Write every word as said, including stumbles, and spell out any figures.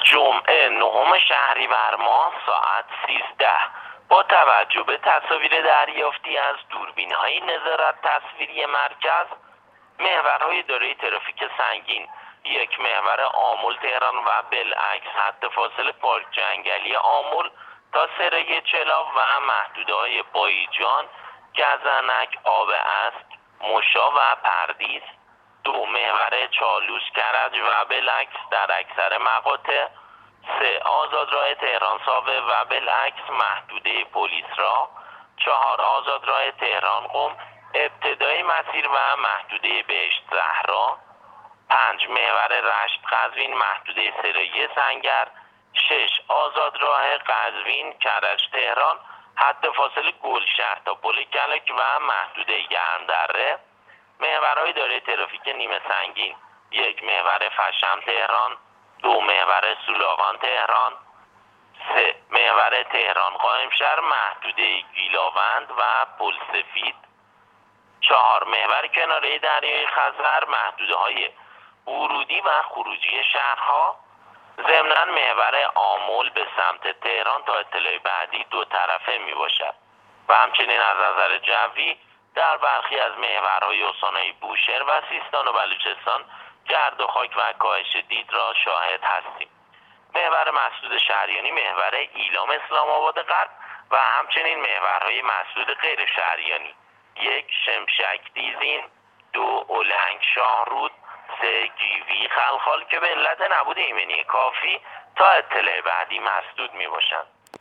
جمعه نهم شهریور ماه ساعت سیزده با توجه به تصاویر دریافتی از دوربین‌های نظارت تصویری مرکز، محورهای دارای ترافیک سنگین یک محور آمل تهران و بالعکس حد فاصل پارک جنگلی آمل تا سرای چلاو و محدوده‌های باییجان، گزنک، آب اسب، مشا و پردیس. دو محور چالوس کرج و بالعکس در اکثر مقاطع. سه آزادراه تهران ساوه و بالعکس محدوده پلیس را. چهار آزادراه تهران قم ابتدای مسیر و محدوده بهشت زهرا. پنج محور رشت قزوین محدوده سرایی سنگر. شش آزادراه قزوین کرج تهران حد فاصل گلشهر تا پل کلک و محدوده گرمدره. محورهای دارای ترافیک نیمه سنگین یک محور فشم تهران، دو محور سولاغان تهران، سه محور تهران قائمشهر محدوده گیلاوند و پل سفید. چهار محور کناره دریای خزر محدوده های ورودی و خروجی شهرها. ضمناً محور آمل به سمت تهران تا اطلاع بعدی دو طرفه می باشد و همچنین از نظر جوی در برخی از محورهای استانهای بوشهر و سیستان و بلوچستان گرد و خاک و کاهش دید را شاهد هستیم. محور مسدود شهریانی محور ایلام اسلام آباد غرب و همچنین محورهای مسدود غیر شهریانی یک شمشک دیزین، دو اولنگ شاهرود، سه گیوی خلخال که به علت نبود ایمنی کافی تا اطلاع بعدی مسدود می باشند.